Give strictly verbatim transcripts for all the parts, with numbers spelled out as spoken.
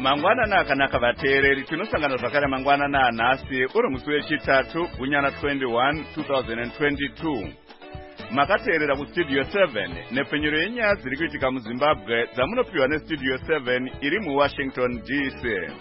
Mangwanana akanaka vateereri, tinosangana zvakare mangwanana anhasi uri musi wechitatu gunyana twenty-one twenty twenty-two. Makateerera kustudio seven nepfenyuro yenyaya dziri kuitika muZimbabwe dzamunopiwa nestudio seven iri muWashington D C.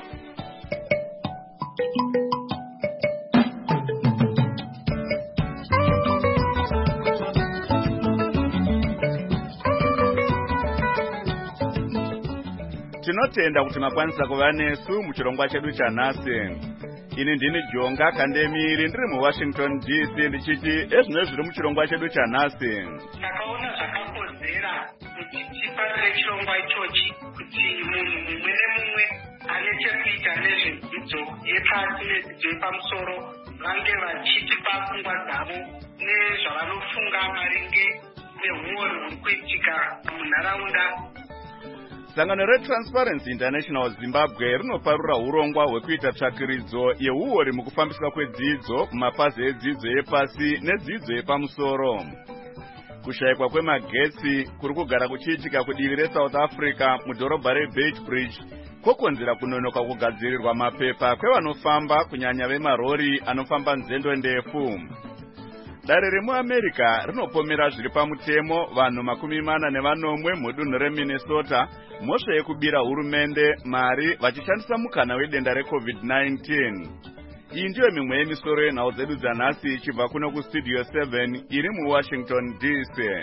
Tinotenda kuti makwanisa kuva nesu muchirongwa chedu chanhasi. Ini ndini Jonga Kandemiri ndiri muWashington D C ndichiti ezvino zviri muchirongwa chedu chanhasi. Takaona zvakakodzera kuti tiparire chirongwa ichochi kuti munhu mumwe nemumwe ane chekuita nezvedzidzo yepasi nedzidzo yepamusoro vange vachitipa pfungwa dzavo nezvavanofunga maringe neuori huri kuitika munharaunda. Sangano reTransparency International Zimbabwe rinoparura urongwa hwekuita tsvakiridzo yeuori mukufambiswa kwedzidzo mumapazi edzidzo yepasi nedzidzo yepamusoro. Kushayikwa kwemagetsi kuri kugara kuchiitika kudivi reSouth Africa mudhorobha reBeitbridge kokonzera kunonoka kugadzirirwa mapepa kwevanofamba kunyanya vemarori anofamba nzendo ndefu. Dare remuAmerica rinopomera zviri pamutemo vanhu makumi mana nevanomwe mudunhu reMinnesota mhosva yekubira hurumende mari vachishandisa mukana wedenda reCovid nineteen. Iyi ndiyo mimwe yemisoro yenhau dzedu dzanhasi ichibva kuno kustudio seven iri muWashington D C.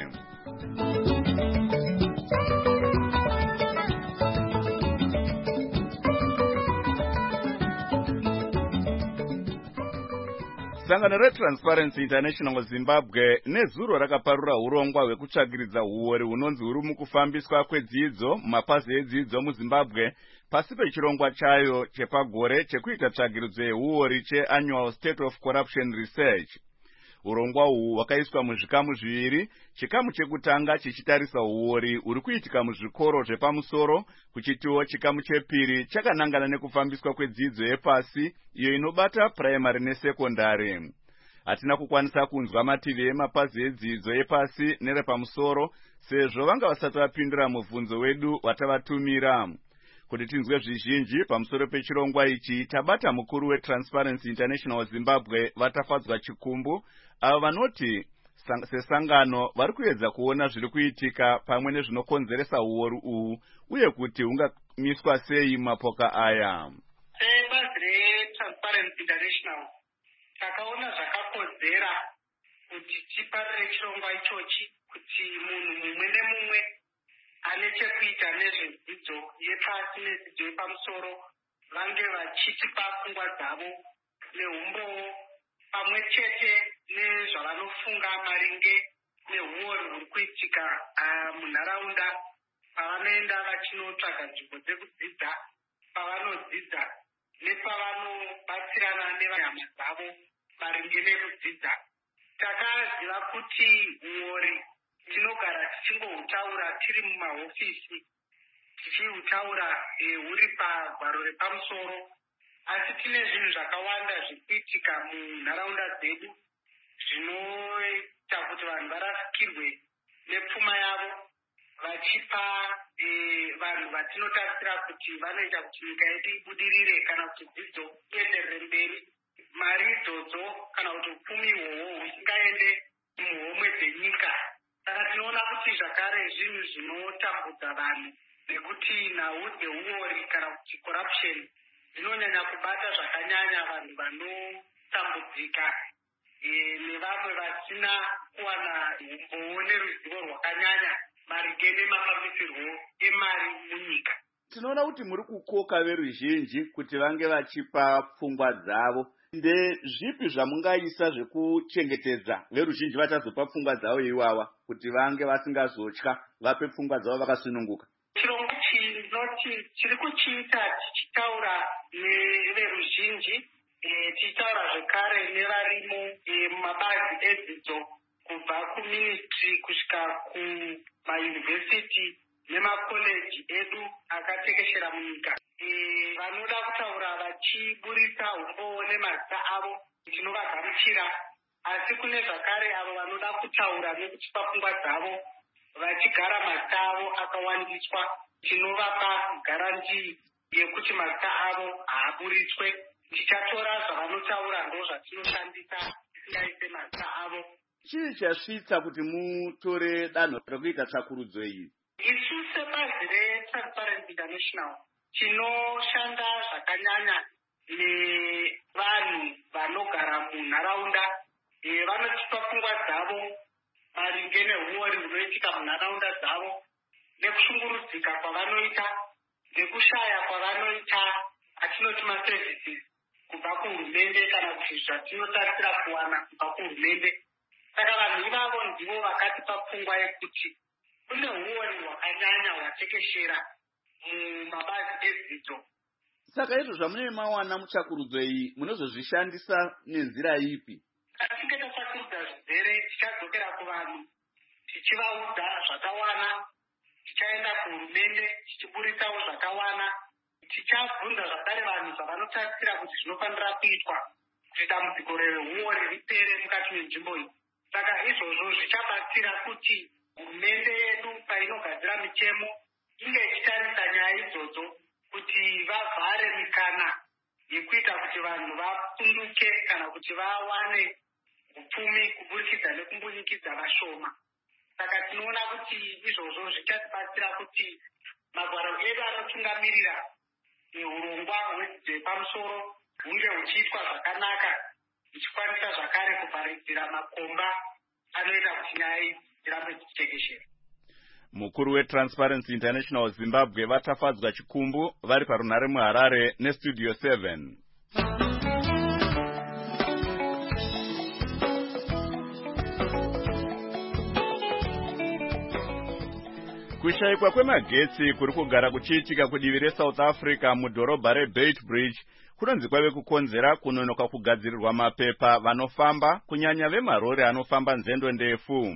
Sangano reTransparency International Zimbabwe nezuro rakaparura urongwa hwekutsvagiridza huori hunonzi huri mukufambiswa kwedzidzo mumapazi edzidzo muZimbabwe pasi pechirongwa chayo chepagore chekuita tsvagiridzo yehuori cheAnnual State of Corruption Research. Urongwa uhu hwakaiswa muzvikamu zviviri, chikamu chekutanga chichitarisa huori huri kuitika muzvikoro zvepamusoro, kuchitiwo chikamu chepiri chakanangana nekufambiswa kwedzidzo yepasi iyo inobata primary nesekondari. Hatina kukwanisa kunzwa mativi emapazi edzidzo yepasi nerepamusoro sezvo vanga vasati vapindura mubvunzo wedu watavatumira. Kuti tinzwe zvizhinji pamusoro pechirongwa ichi, tabata mukuru weTransparency International Zimbabwe Vatafadzwa Chikumbu, avo vanoti sesangano vari kuedza kuona zviri kuitika pamwe nezvinokonzeresa huori uhu uye kuti hungamiswa sei mapoka aya. Sebazi reTransparency International takaona zvakakodzera kuti tiparire chirongwa ichochi kuti munhu mumwe nemumwe ane chekuita nezvedzidzo yepasi nedzidzo yepamusoro vange vachitipa pfungwa dzavo neumbowo pamwe chete nezvavanofunga maringe neuori huri kuitika munharaunda pavanoenda vachinotsvaga nzvimbo dzekudzidza, pavanodzidza nepavanobatsirana nevahama dzavo maringe nekudzidza. Takaziva kuti uori tinogara tichingohutaura tiri mumahofisi, tichihutaura huri pagwaro repamusoro, asi tine zvinhu zvakawanda zviri kuitika munharaunda dzedu zvinoita kuti vanhu varasikirwe nepfuma yavo, vachipa vanhu vatinotarisira kuti vanoita kuti nyika yedu ibudirire kana kuti dzidzo ienderere mberi, mari idzodzo kana kuti upfumi ihwohwo husingaende muhomwe dzenyika. Saka tinoona kuti zvakare zvinhu zvinotambudza vanhu nekuti nhau dzeuori kana kuti corruption dzinonyanya kubata zvakanyanya vanhu vanotambudzika nevamwe vasina kuwana umbowo neruzivo rwakanyanya maringe nemafambisirwo emari munyika. Tinoona kuti muri kukoka veruzhinji kuti vange vachipa pfungwa dzavo. Ndezvipi zvamungaisa zvekuchengetedza veruzhinji vachazopa pfungwa dzavo iwawa kuti vange vasingazotya vape pfungwa dzavo vakasununguka? Chirongwa chinoti chiri kuchiita tichitaura neveruzhinji, tichitaura zvekare nevarimo mumabazi edzidzo kubva kuministry kusvika kumayunivhesiti nemakoleji edu akatekeshera munyika. Vanoda kutaura vachiburisa umbowo nemazita avo tinovagamuchira, asi kune zvakare avo vanoda kutaura nekuchipa pfungwa dzavo vachigara mazita avo akawandiswa tinovapa garantii yekuti mazita avo haaburitswe. Tichatora zvavanotaura ndo zvatinoshandisa tisingaise mazita avo. Chii chasvitsa kuti mutore danho rekuita tsvakurudzo iyi? Isu sebazi reTransparency International tinoshanda zvakanyanya nevanhu vanogara munharaunda. Vanotipa pfungwa dzavo maringe neuori hunoitika munharaunda dzavo, nekushungurudzika kwavanoita, nekushaya kwavanoita atinoti maservices kubva kuhurumende kana kuti zvatinotarisira kuwana kubva kuhurumende. Saka vanhu ivavo ndivo vakatipa pfungwa yekuti kune uori hwakanyanya hwatekeshera mumabazi edzidzo. Saka izvo zvamunenge mawana mutsvakurudzo iyi munozozvishandisa nenzira ipi? Atinge tatsvakurudza zvizere tichadzokera kuvanhu tichivaudza zvakawana, tichaenda kuhurumende tichiburitsawo zvakawana, tichabvunza zvakare vanhu zvavanotarisira kuti zvinofanira kuitwa kuti dambudziko reuori ripere mukati menzvimbo iyi. Saka izvozvo zvichabatsira kuti hurumende yedu painogadzira mitemo inge ichitarisa nyaya idzodzo kuti vavhare mikana yekuita kuti vanhu vapunduke kana kuti vawane upfumi kuburikidza nekumbunyikidzwa vashoma. Saka tinoona kuti izvozvo zvichatibatsira kuti magwaro edu anotungamirira urongwa hwedzidzo yepamusoro hunge huchiitwa zvakanaka, huchikwanisa zvakare kuvharidzira makomba anoita kuti nyaya idzi dzirambe dzichitekeshera. Mukuru weTransparency International Zimbabwe vatafadzwa chikumbu vari parunhare muHarare neStudio seven. Kushayikwa kwemagetsi kuri kugara kuchiitika kudivi reSouth Africa mudhorobha reBeitbridge kunonzi kwave kukonzera kunonoka kugadzirirwa mapepa vanofamba, kunyanya vemarori anofamba nzendo ndefu.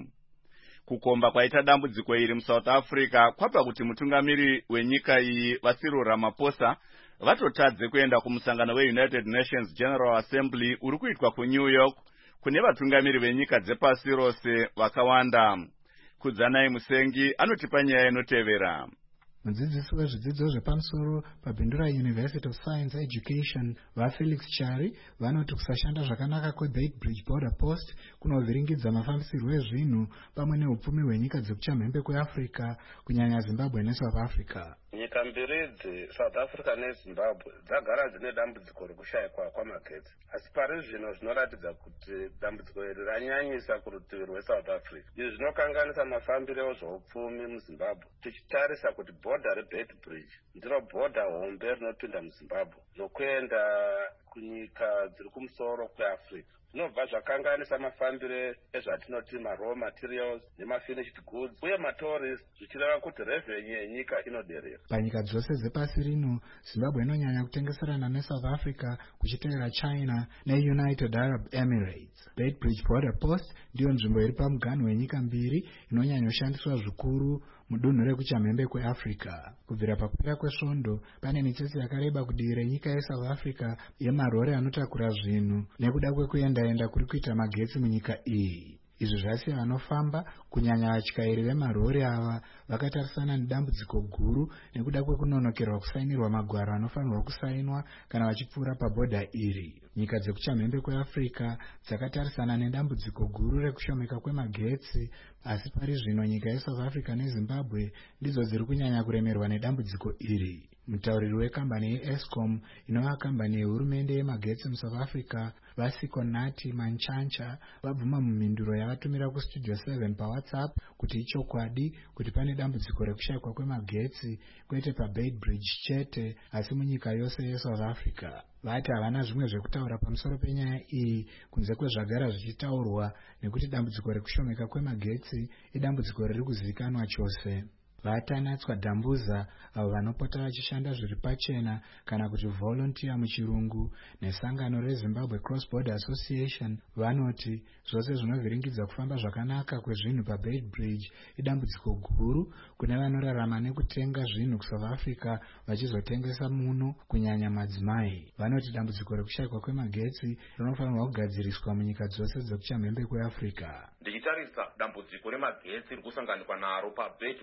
Kukomba kwaita dambudziko iri muSouth Africa kwapa kuti mutungamiri wenyika iyi Cyril Ramaphosa vatotadze kuenda kumusangano weUnited Nations General Assembly uri kuitwa kuNew York kune vatungamiri venyika dzepasi rose vakawanda. Kudzanai Musengi anotipa nyaya inotevera. Mudzidzisi wezvidzidzo zvepamusoro paBindura University of Science Education vaFelix Chari vanoti kusashanda zvakanaka kweBeitbridge Border Post kunovhiringidza mafambisirwo ezvinhu pamwe neupfumi hwenyika dzekuchamhembe kweAfrica kunyanya Zimbabwe neSouth Africa. Nyika mbiri idzi South Africa neZimbabwe dzagara dzine dambudziko rekushayikwa kwamagetsi, asi pari zvino zvinoratidza kuti dambudziko iri ranyanyisa kurutivi rweSouth Africa. Izvi zvinokanganisa mafambiro zveupfumi muZimbabwe, tichitarisa kuti bhodha reBeitbridge ndiro bhodha hombe rinopinda muZimbabwe zvokuenda kunyika dziri kumusoro kweAfrica. Zvinobva zvakanganisa mafambire ezvatinoti ma-raw materials nema-finished goods uye matourist, zvichireva kuti revenue yenyika inoderera. Panyika dzose dzepasi rino, Zimbabwe inonyanya kutengeserana neSouth Africa kuchitevera China neUnited Arab Emirates. Beitbridge Border Post ndiyo nzvimbo iri pamuganhu wenyika mbiri inonyanyoshandiswa zvikuru mudunhu rekuchamhembe kweAfrica. Kubvira pakukwira kwesvondo, pane mitsetse yakareba kudivi renyika yeSouth Africa yemarori anotakura zvinhu nekuda kwekuenda-enda kuri kuita magetsi munyika iyi. Izvi zvasiya vanofamba kunyanya vatyairi vemarori ava vakatarisana nedambudziko guru nekuda kwekunonokerwa kusainirwa magwaro anofanirwa kusainwa kana vachipfuura pabhodha iri. Nyika dzekuchamhembe kweAfrica dzakatarisana nedambudziko guru rekushomeka kwemagetsi, asi pari zvino nyika yeSouth Africa neZimbabwe ndidzo dziri kunyanya kuremerwa nedambudziko iri. Mutauriri wekambani yeEscom inova kambani yehurumende yemagetsi muSouth Africa Vasiko Nati Manchancha vabvuma mumhinduro yavatumira kuStudio seven paWhatsApp kuti ichokwadi kuti pane dambudziko rekushayikwa kwemagetsi kwete paBeitbridge chete asi munyika yose yeSouth Africa. Vati havana zvimwe zvekutaura pamusoro penyaya iyi kunze kwezvagara zvichitaurwa nekuti dambudziko rekushomeka kwemagetsi idambudziko riri kuzivikanwa chose. Vatanatswa Dambuza avo vanopota vachishanda zviri pachena kana kuti volunteer muchirungu nesangano reZimbabwe Cross Border Association vanoti zvose zvinovhiringidza kufamba zvakanaka kwezvinhu paBeitbridge idambudziko guru kune vanorarama nekutenga zvinhu kuSouth Africa vachizotengesa muno kunyanya madzimai. Vanoti dambudziko rekushayikwa kwemagetsi rinofanirwa kugadziriswa munyika dzose dzekuchamhembe kweAfrica. Ndichitarisa dambudziko remagetsi riri kusanganikwa naro paBeitbridge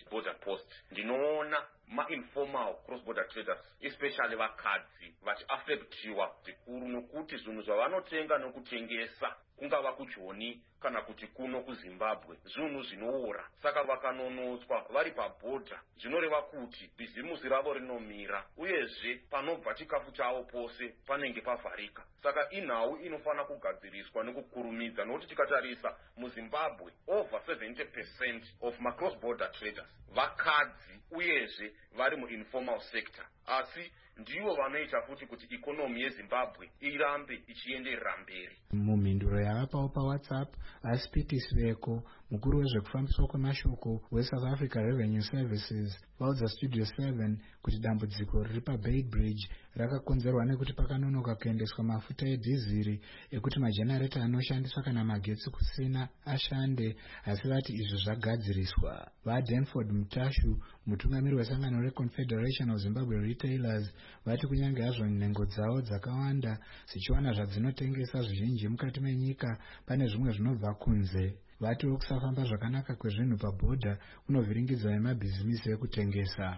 border post ndinoona ma-informal cross-border traders especially vakadzi vachiaffectiwa zvikuru nokuti zvinhu zvavanotenga nokutengesa kungava kujoni kana kuti kuno kuzimbabwe zvinhu zvinoora saka vakanonotswa vari pabhodha zvinoreva kuti bhizimusi ravo rinomira uyezve panobva chikafu chavo pose panenge pavharika saka inhau inofana kugadziriswa nekukurumidza nokuti tikatarisa muzimbabwe over seventy percent of ma-cross-border traders vakadzi uyezve vari muinformal sector asi ndivo vanoita futi kuti ikonomi yezimbabwe irambe ichienderera mberi. Mumhinduro yavapawo pawhatsapp asipiti sveko mukuru wezvekufambiswa kwemashoko weSouth Africa Revenue Services vaudza Studio seven kuti dambudziko riri paBeit Bridge rakakonzerwa nekuti pakanonoka kuendeswa mafuta edhiziri ekuti majenareta anoshandiswa kana magetsi kusina ashande, asi vati izvi zvagadziriswa. VaDanford Mutashu, mutungamiri wesangano reConfederation of Zimbabwe Retailers, vati kunyange hazvo nhengo dzavo dzakawanda zichiwana zvadzinotengesa zvizhinji mukati menyika, pane zvimwe zvinobva kunze. Vatiwo kusafamba zvakanaka kwezvinhu pabhodha kunovhiringidza vemabhizimisi ekutengesa.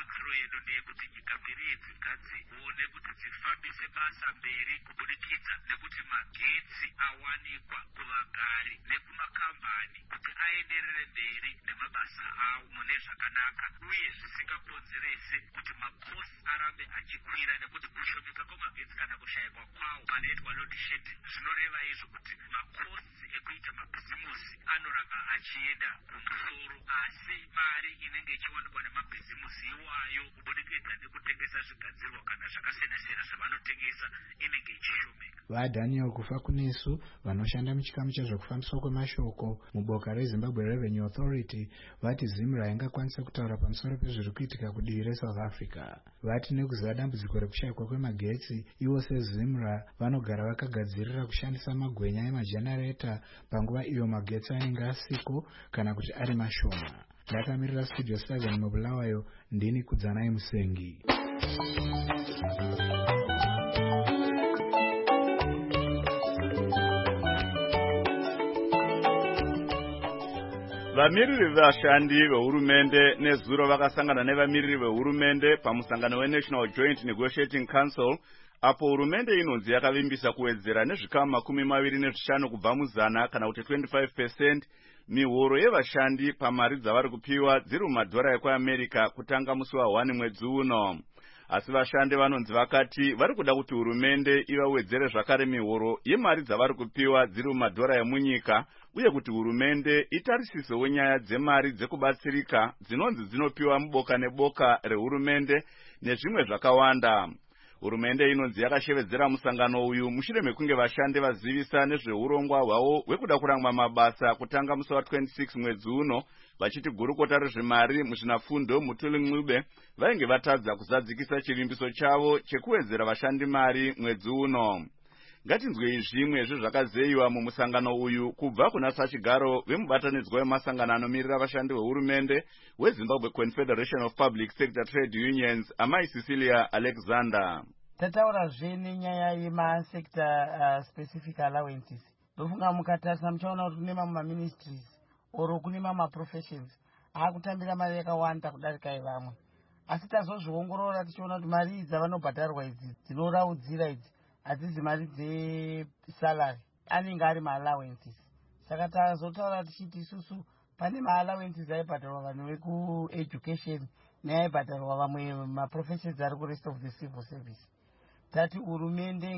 awanikwa kuvagari nekumakambani kuti aenderere mberi nemabasa avo mune zvakanaka uye zvisingakonzerese kuti makosi arambe achikwira nekuti kushomeka kwemagetsi kana kushayikwa kwawo panoitwa load shedding zvinoreva izvo kuti makosi ekuita mabhizimusi anoramba achienda kumusoro, asi mari inenge ichiwanikwa nemabhizimusi iwayo kubudikidza nekutengesa zvigadzirwa kana zvakasiyana-siyana zvavanotengesa inenge ichishomeka. VaDaniel Kufakunesu vanoshanda muchikamu chezvekufambiswa kwemashoko muboka reZimbabwe Revenue Authority vati ZIMRA ingakwanisa kutaura pamusoro pezviri kuitika kudivi reSouth Africa. Vati nekuziva dambudziko rekushayikwa kwemagetsi, ivo seZIMRA vanogara vakagadzirira kushandisa magwenya emajenareta panguva iyo magetsi anenge asiko kana kuti ari mashoma. Ndakamirira Studio seven mubulawayo, ndini Kudzanai Musengi. Vamiriri vashandi vehurumende nezuro vakasangana nevamiriri vehurumende pamusangano weNational Joint Negotiating Council apo hurumende inonzi yakavimbisa kuwedzera nezvikamu makumi maviri nezvishanu kubva muzana kana kuti twenty-five percent mihoro yevashandi pamari dzavari kupiwa dziri mumadhora ekuAmerica kutanga musi wa one mwedzi uno. Asi vashandi vanonzi vakati vari kuda kuti hurumende ivawedzere zvakare mihoro yemari dzavari kupiwa dziri mumadhora emunyika uye kuti hurumende itarisisewo nyaya dzemari dzekubatsirika dzinonzi dzinopiwa muboka neboka rehurumende nezvimwe zvakawanda. Hurumende inonzi yakashevedzera musangano uyu mushure mekunge vashandi vazivisa nezveurongwa hwavo hwekuda kurangwa mabasa kutanga musi wa twenty-six mwedzi uno, vachiti gurukota rezvemari muzvinafundo Mutuli Ncube vainge vatadza kuzadzikisa chivimbiso chavo chekuwedzera vashandi mari mwedzi uno. Ngatinzwe zvimwe zvezvakazeyiwa mumusangano uyu kubva kuna sachigaro vemubatanidzwa wemasangano anomirira vashandi vehurumende weZimbabwe Confederation of Public Sector Trade Unions, Amai Cecilia Alexander. Tataura zvene nyaya yemasector uh, specific allowances. Ndofunga mukatarisa muchaona kuti kune mamwe maministries oro kune mamwe professions akutambira mari yakawanda kudarika yevamwe. Asi tazozviongorora tichiona kuti mari idzi vanobhadharwa idzi dzinoraudzira idzi hadzizi mari dzesalary, anenge ari ma-allowances. Saka tazotaura tichiti isusu pane ma-allowances aibhadharwa vanhu veku-education neaibhadharwa vamwe ma-professions ari ku-rest of the civil service. Tati hurumende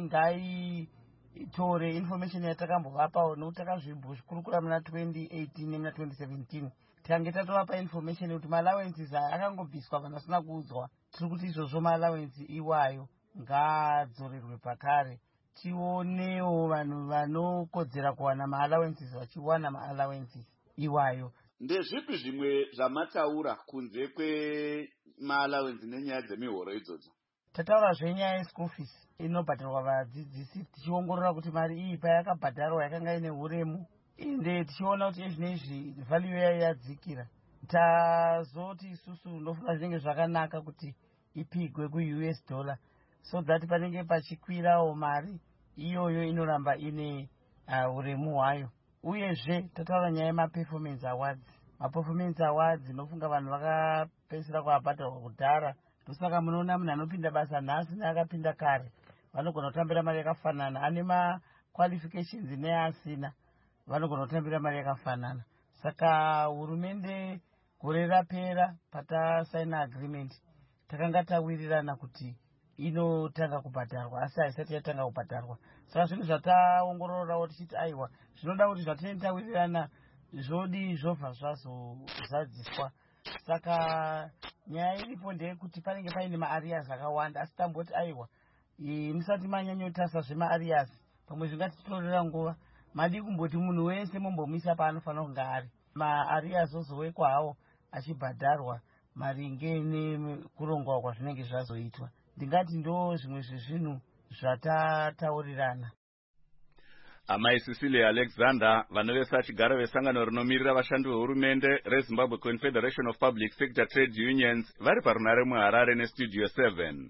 ngaitore information yatakambovapa nokuti takazvikurukura muna twenty eighteen nemuna twenty seventeen tange tatovapa information kuti ma-allowances aya akangobviswa vanhu vasina kuudzwa. Tiri kuti izvozvo ma-allowance iwayo ngadzorerwe pakare, tionewo vanhu vanokodzera kuwana ma-allowances vachiwana ma-allowances iwayo. Ndezvipi zvimwe zvamataura kunze kwema-allowance nenyaya dzemihoro idzodzo? Tataura zvenyaya ye-school fees inobhadharwa vadzidzisi, tichiongorora kuti mari iyi payakabhadharwa yakanga ine uremu, ende tichiona kuti ezvinezvi value yayo yadzikira. Tazoti isusu ndofunga zvinenge zvakanaka kuti ipigwe ku-U S dollar so that panenge pachikwirawo mari iyoyo inoramba ine uh, uremu hwayo. Uyezve tataura nyaya yema-performance awards. maperformance awards inofunga vanhu vakapedzisira kuabhadharwa kudhara. Ndosaka munoona munhu anopinda basa nhasi neakapinda kare vanogona kutambira mari yakafanana, ane maqualifications neasina vanogona kutambira mari yakafanana. Saka hurumende gore rapera patasaina agreement takanga tawirirana kuti inotanga kubhadharwa asi haisati yatanga kubhadharwa. Saka zvinhu zvataongororawo tichiti aiwa zvinoda kuti zvatinenge tawirirana zvodi zvobva zvazozadziswa. Saka nyaya iripo ndeyekuti panenge paine maarias akawanda asi tamboti aiwa musati manyanyotasa zvemaarias pamwe zvingatitorera nguva. Madi kumboti munhu wese mumbomisa paanofanira kunge ari. Maarias ozowekwa hawo achibhadharwa maringe nekurongwa kwazvinenge zvazoitwa. Ndingati ndo zvimwe zvezvinhu zvatataurirana. Amai Cecilia Alexander vanovesa chigaro vesangano rinomirira vashandi vehurumende reZimbabwe Confederation of Public Sector Trade Unions vari parunare muHarare nestudio seven.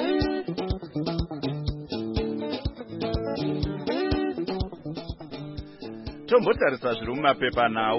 Tombotarisa zviri mumapepa nhau.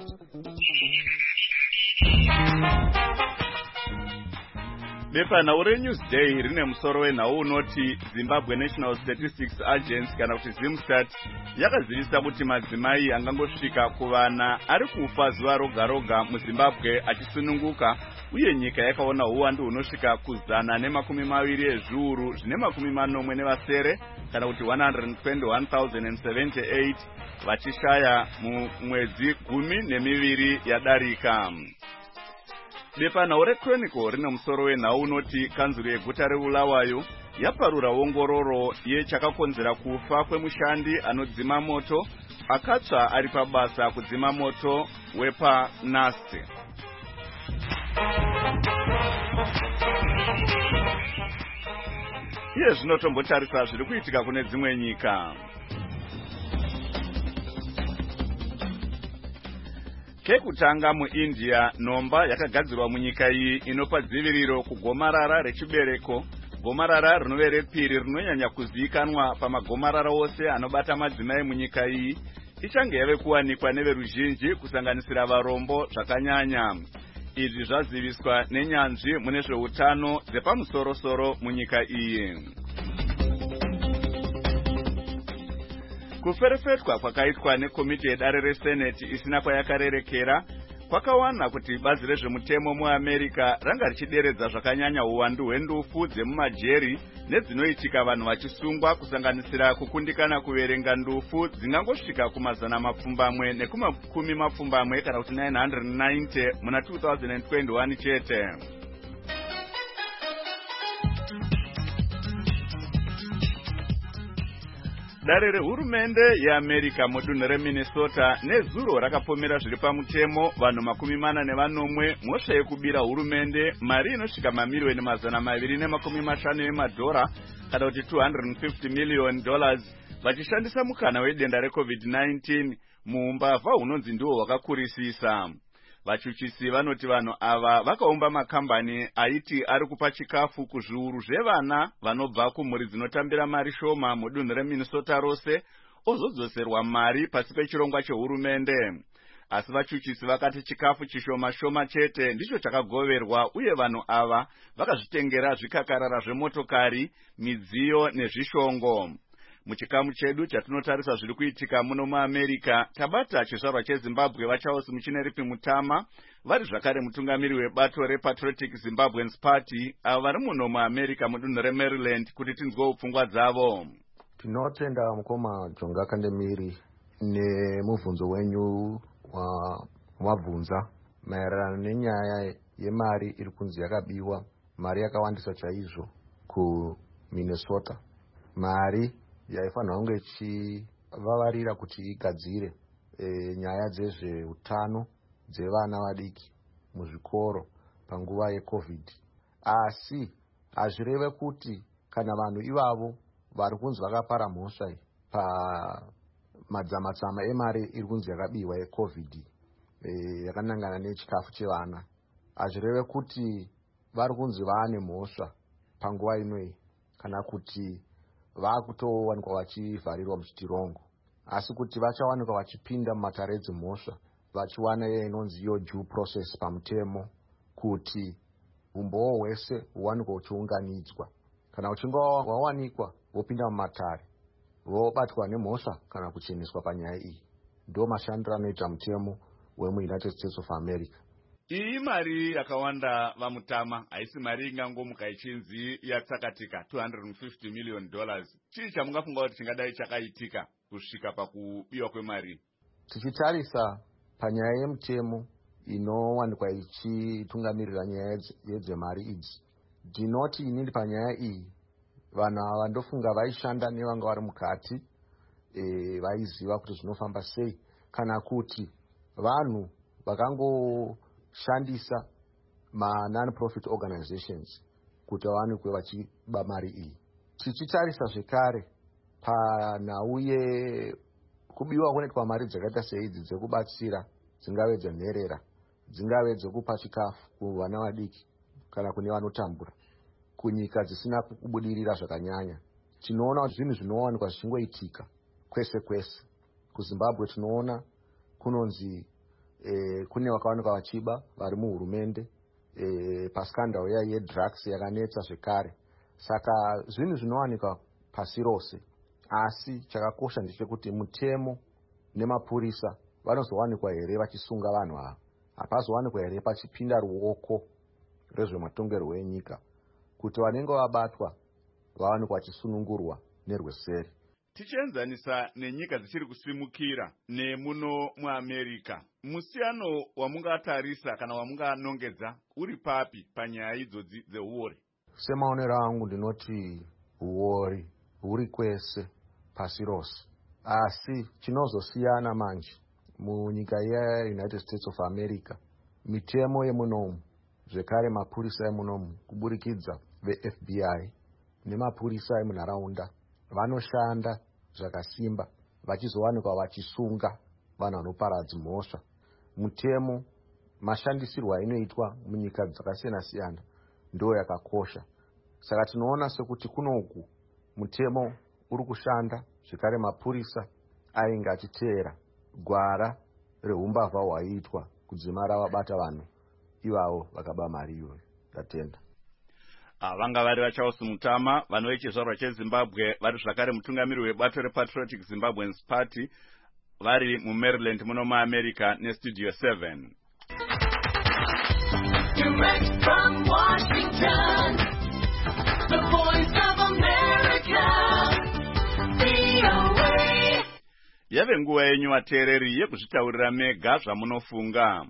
Bepanhau reNewsday rine musoro wenhau unoti Zimbabwe National Statistics Agency kana kuti ZimStat yakazivisa kuti madzimai angangosvika kuvana ari kufa zuva roga roga muZimbabwe achisununguka, uye nyika yakaona uwandu hunosvika kuzana nemakumi maviri ezviuru zvine makumi manomwe nevasere kana kuti one hundred twenty-one thousand seventy-eight vachishaya mumwedzi gumi nemiviri yadarika. Bepanhau reChronicle rine musoro wenhau unoti kanzuro yeguta reBulawayo yaparura ongororo yechakakonzera kufa kwemushandi anodzima moto akatsva ari pabasa kudzima moto wepaNasti. Iye zvino tombotarisa zviri kuitika kune dzimwe nyika. Kekutanga muIndia, nomba yakagadzirwa munyika iyi inopa dziviriro kugomarara rechibereko, gomarara rinove repiri rinonyanya kuzivikanwa pamagomarara ose anobata madzimai munyika iyi, ichange yave kuwanikwa neveruzhinji kusanganisira varombo zvakanyanya. Izvi zvaziviswa nenyanzvi mune zveutano dzepamusoro-soro munyika iyi. Kuferefetwa kwakaitwa nekomiti yedare reSenate isina kwayakarerekera kwakawana kuti bazi rezvemutemo muAmerica ranga richideredza zvakanyanya uwandu hwendufu dzemumajeri nedzinoitika vanhu vachisungwa kusanganisira kukundikana kuverenga ndufu dzingangosvika kumazana mapfumbamwe nekumakumi mapfumbamwe kana kuti nine hundred ninety muna two thousand twenty-one chete. Dare rehurumende yeAmerica mudunhu reMinnesota nezuro rakapomera zviri pamutemo vanhu makumi mana nevanomwe mhosva yekubira hurumende mari inosvika mamiliyoni mazana maviri nemakumi mashanu emadhora kana kuti two hundred fifty million dollars vachishandisa mukana wedenda reCovid nineteen muumbavha hunonzi ndiwo hwakakurisisa. Vachuchisi vanoti vanhu ava vakaumba makambani aiti ari kupa chikafu kuzviuru zvevana vanobva kumhuri dzinotambira mari shoma mudunhu reMinnesota rose ozodzoserwa mari pasi pechirongwa chehurumende. Asi vachuchisi vakati chikafu chishoma shoma chete ndicho chakagoverwa, uye vanhu ava vakazvitengera zvikakarara zvemotokari, midziyo nezvishongo. Muchikamu chedu chatinotarisa zviri kuitika muno muAmerica, tabata chizvarwa cheZimbabwe vaCharles Muchineripi Mutama vari zvakare mutungamiri webato rePatriotic Zimbabweans Party avo vari muno muAmerica mudunhu reMaryland kuti tinzwe pfungwa dzavo. Tinotenda mukoma Jonga Kandemiri nemubvunzo wenyu wabvunza maererano nenyaya yemari iri kunzi yakabiwa, mari yakawandisa chaizvo kuMinnesota, mari yaifanira kunge ichivavarira kuti igadzire e, nyaya dzezveutano dzevana vadiki muzvikoro panguva yeCovid. Asi hazvireve kuti kana vanhu ivavo vari kunzi vakapara mhosva pamadzamatsama emari iri kunzi yakabiwa yeCovid e, yakanangana nechikafu chevana, hazvireve kuti vari kunzi vaane mhosva panguva inoyi kana kuti vakutowanikwa vachivharirwa muchitirongo, asi kuti vachawanikwa vachipinda mumatare edzimhosva vachiwana inonzi iyo due process pamutemo, kuti umbowo hwese huwanikwa huchiunganidzwa. Kana uchinge wawanikwa wopinda mumatare, vobatwa nemhosva kana kucheneswa panyaya iyi. Ndo mashandiro anoita mutemo wemuUnited States of America. Iyi mari yakawanda vamutama, haisi mari ingangomuka ichinzi yatsakatika two hundred fifty million dollars. Chii chamungafunga kuti chingadai chakaitika kusvika pakubiwa kwemari? Tichitarisa panyaya yemutemo inowanikwa ichitungamirira nyaya yedzemari idzi, ndinoti inini panyaya iyi vanhu ava ndofunga vaishanda nevanga vari mukati, e, vaiziva kuti zvinofamba sei, kana kuti vanhu vakangoshandisa ma non-profit organizations kuti vawanikwe vachiba mari iyi. Tichitarisa zvekare panhau yekubiwa kunoitwa mari dzakaita seidzi dzekubatsira, dzingave dzenherera, dzingave dzekupa chikafu kuvana vadiki kana kune vanotambura kunyika dzisina kubudirira zvakanyanya. Tinoona kuti zvinhu zvinowanikwa zvichingoitika kwese kwese. KuZimbabwe tinoona kunonzi e, kune vakawanikwa vachiba vari muhurumende e, paskandal iya yedrugs yakanetsa zvekare. Saka zvinhu zvinowanikwa pasi rose, asi chakakosha ndechekuti mutemo nemapurisa vanozowanikwa here vachisunga vanhu ava. Hapazowanikwa here pachipinda ruoko rezvematongerwo enyika kuti vanenge vabatwa vawanikwa vachisunungurwa nerweseri. Tichienzanisa nenyika dzichiri kusimukira nemuno muAmerica, musiyano wamungatarisa kana wamunganongedza uri papi panyaya idzodzi dzeuori? Semaonero angu ndinoti uori huri kwese pasi rose, asi chinozosiyana manje munyika yeUnited States of America, mitemo yemunomu zvekare mapurisa emunomu kuburikidza veF B I nemapurisa emunharaunda vanoshanda zvakasimba vachizowanikwa vachisunga vanhu vanoparadza mhosva. Mutemo mashandisirwo ainoitwa munyika dzakasiyana siyana ndo yakakosha. Saka tinoona sekuti kunoku mutemo uri kushanda, zvekare mapurisa ainge achiteera gwara rehumbavha hwaiitwa kudzimara vabata vanhu ivavo vakaba mari iyoyo. Ndatenda. Vanga vari vaCharles Mutama, vanhu vechizvarwa cheZimbabwe, vari zvakare mutungamiri webato rePatriotic Zimbabweans Party, vari muMaryland muno muAmerica neStudio seven. Direct from Washington, the voice of America, V O A. Yave nguva yenyu vateereri yekuzvitaurira mega zvamunofunga.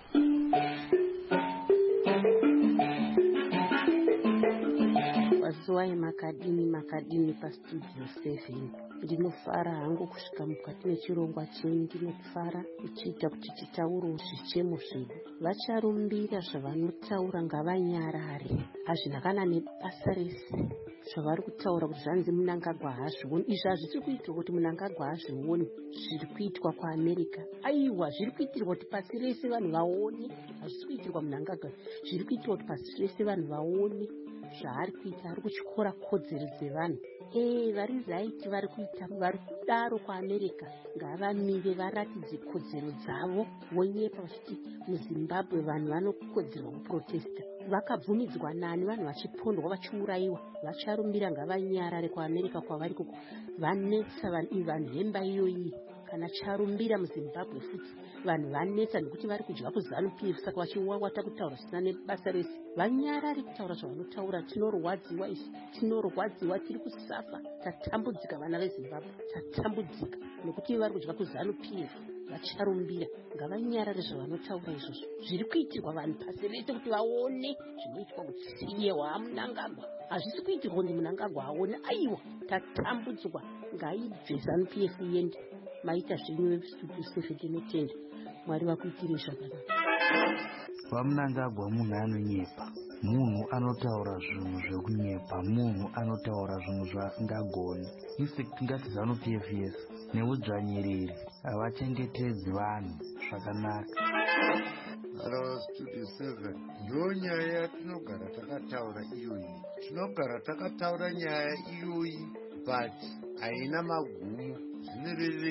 Waziwai makadini makadini paStudio seven. Ndinofara hangu kusvika mukati mechirongwa chenyu, ndinofara kuchiita kuti titauro zvichemo zvedu. Vacharumbira zvavanotaura ngavanyarare, hazvina kana nebasa rese zvavari kutaura kuti zvanzi Mnangagwa hazvioni. Izvi hazvisi kuitirwa kuti Mnangagwa hazvioni zviri kuitwa kuAmerica. Aiwa, zviri kuitirwa kuti pasi rese vanhu vaone. Hazvisi kuitirwa Mnangagwa, zviri kuitirwa kuti pasi rese vanhu vaone zvaari kuita. Ari kutyora kodzero dzevanhu. Eh, vari zaiti vari kuita, vari kudaro kuAmerica ngavamire varatidze kodzero dzavo. Vonyepa vachiti muZimbabwe vanhu vanokodzerwa kuprotesta. Vakabvumidzwa nani vanhu vachipondwa vachiuraiwa. Vacharumbira ngavanyarare kuAmerica kwavari koko. Vanetsa vanhu hemba iyoyi. Kana charumbira muZimbabwe futi vanhu vanetsa nekuti vari kudya kuZANU-P F, saka vachiwawata kutaura zvisina nebasa rese. Vanyarare kutaura zvavanotaura. Tinorwadziwa isi, tinorwadziwa, tiri kusafa, tatambudzika vana veZimbabwe, tatambudzika nekuti vari kudya kuZANU-P F. Vacharumbira ngavanyarare zvavanotaura izvozvo. Zviri kuitirwa vanhu pasi rese kuti vaone zvinoitwa kutsiyewa Mnangagwa. Hazvisi kuitirwa kuti Mnangagwa aone. Aiwa, tatambudzwa. Ngaibve ZANU-P F iende. Maita zvenyu veStudio seven tinotenda. Mwari vakuitire zvakanaka. VaMnangagwa munhu anonyepa, munhu anotaura zvinhu zvekunyepa, munhu anotaura zvinhu zvaasingagoni. Infact ngati ZANU-P F yes neudzvanyiriri havachengetedzi vanhu zvakanaka. Hello Studio seven. Ndo nyaya yatinogara takataura iyoyi. Tinogara takataura nyaya iyoyi, but haina magumo. Zvinorevei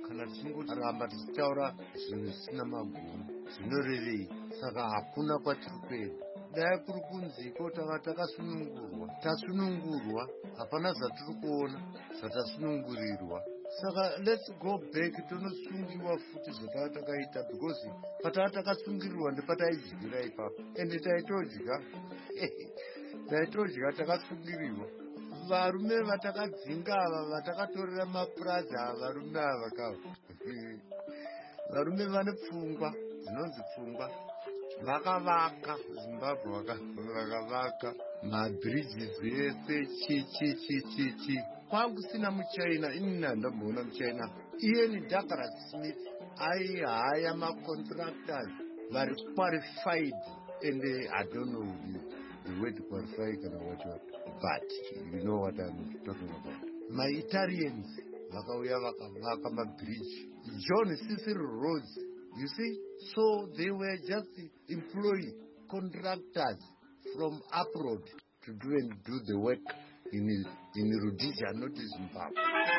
kana tichingoramba tichitaura zvinhu zvisina maguru zvinorevei. Saka hakuna kwatiri kuenda. Dai kuri kunziko tanga takasunungurwa, tasunungurwa, hapana zvatiri kuona zvatasunungurirwa. Saka let's go back tonosungiwa futi zvatava takaita because patava takasungirirwa ndepataidyira ipapo ende taitodya taitodya takasungirirwa. Varume vatakadzinga ava vatakatorera mapurazi ava varume ava kava varume vane pfungwa dzinonzi pfungwa. Vakavaka Zimbabwe, vakavaka mabridges ese chi chi chi chi chi kwakusina muchina. Ini ndamboona muchina iye ni Douglas Smith aihaya macontractors vari qualified and uh, I don't know the, the word qualified kana what what but you know what I'm talking about. My Italians vakauya vakavaka mabridge. John Cecil Rhodes, you see, so they were just employing contractors from abroad to do and do the work in in Rhodesia, not in Zimbabwe.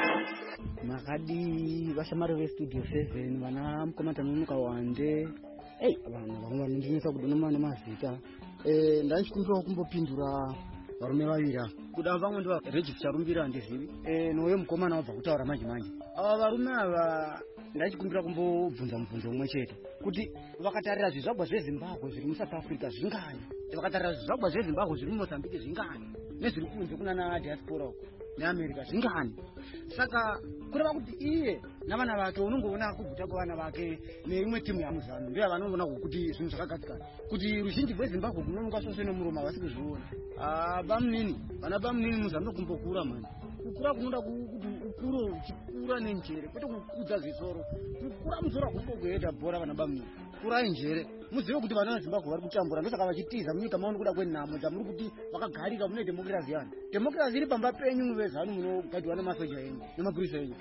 Makadi vashamari ve Studio seven vana mukomata munuka wande. Hey, vanhu vamwe vanondinesa kudonoma nemazita. Eh, ndachikumbira kumbopindura varume vavira. Kuda vamwe ndo register rumbira ndizivi. Eh, nowe mukomana wabva kutaura manje manje. Ava varume ava ndachikumbira kumbobvunza mubvunzo umwe chete kuti vakatarira zvizvagwa zveZimbabwe zviri muSouth Africa zvingani, vakatarira zvizvagwa zveZimbabwe zviri muMozambique zvingani, nezviri kunze kunana diaspora uko neAmerica zvingani. Saka kureva kuti iye navana vake unongoona kuguta kwavana vake neimwe timu yaMuzanu ndiye vanoona kuti zvinhu zvakagadzikana kuti ruzhinji rweZimbabwe kunonoka sose nomuroma vasi kuzviona. Ah, bamunini vana bamunini Muzanu kumbokura mani kukura kunoda kuti ukuru uchikura nenjere kwete kukudza zvisoro. Kukura musoro kungogoenda bhora vana bamunini kura njere. Muzive kuti vana veZimbabwe vari kutambura ndosaka vachitiza munyika maoni kuda kwenhamo dzamuri kuti vakagarika mune demokirasi yani. Demokirasi iri pamba penyu muvezanu munogadwa nemasoja enyu nemapurisa enyu.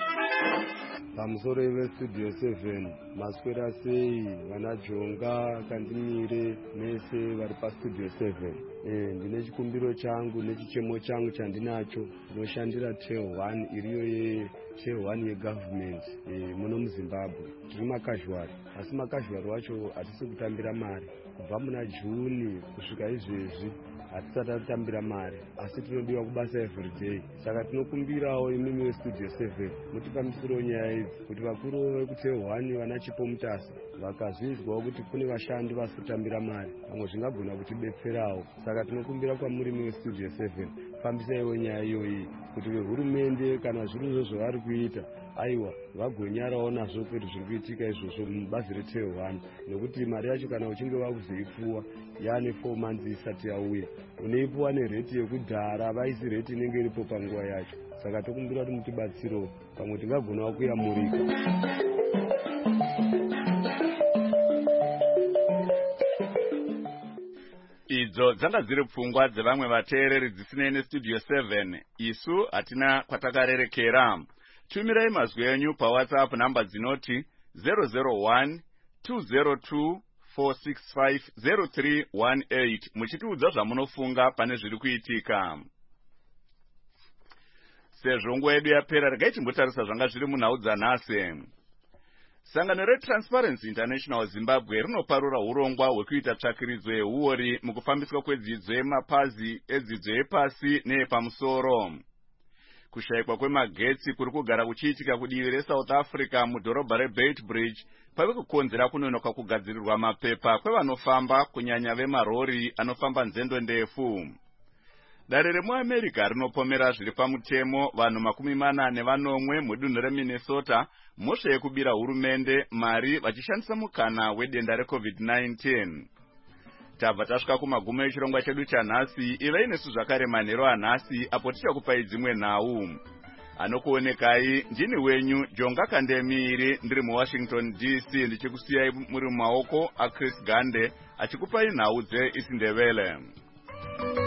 Pamusoro veStudio seven maswera sei vana Jonga Kandimire mese vari paStudio seven. Eh, ndine chikumbiro changu nechichemo changu chandinacho ndoshandira tail one iriyo ye tail one yegovernment eh, muno muZimbabwe. Tiri makazhuari asi makazhuari wacho hatisi kutambira mari kubva muna Juni kusvika izvezvi hatisati tatambira mari asi tinodiwa kubasa everyday. Saka tinokumbirawo imimi weStudio seven mutipamisiro nyaya idzi kuti vakuru vekutail one vana Chipo Mutasa vakazvinzwawo kuti kune vashandi vasi kutambira mari vamwe zvingagona kutibetserawo. Saka tinokumbira kwamuri weStudio seven fambisaiwo nyaya iyoyi kuti vehurumende kana zviruzvo zvavari kuita aiwa vagonyarawo nazvo kuti zviri kuitika izvozvo mubazi retail one nekuti mari yacho kana uchinge vakuzoipuwa yaane four months isati yauya unoipuwa nereti yekudhara vaisi reti inenge iripo panguva yacho. Saka tokumbira kuti mutibatsirewo pamwe tingagonawo kuyamurika. Idzo dzanga dziri pfungwa dzevamwe vateereri dzisinei neStudio seven. Isu hatina kwatakarerekera. Tumirai mazwi enyu paWhatsApp namba dzinoti zero zero one two zero two four six five zero three one eight muchitiudza zvamunofunga pane zviri kuitika. Sezvo nguva yedu yapera, regai timbotarisa zvanga zviri munhau dzanhasi. Sangano reTransparency International Zimbabwe rinoparura urongwa hwekuita tsvakiridzo yehuori mukufambiswa kwedzidzo yemapazi edzidzo yepasi neyepamusoro. Kushayikwa kwemagetsi kuri kugara kuchiitika kudivi reSouth Africa mudhorobha reBeitbridge pave kukonzera kunonoka kugadzirirwa mapepa kwevanofamba kunyanya vemarori anofamba nzendo ndefu. Dare remuAmerica rinopomera zviri pamutemo vanhu makumi mana nevanomwe mudunhu reMinnesota mhosva yekubira hurumende mari vachishandisa mukana wedenda reCovid nineteen. Tabva tasvika kumagumo echirongwa chedu chanhasi. Ivai nesu zvakare manheru anhasi apo tichakupai dzimwe nhau. Anokuonekai ndini wenyu Jonga Kandemire ndiri muWashington D C ndichikusiyai muri mumaoko aChris Gande achikupai nhau dzeIsindebele.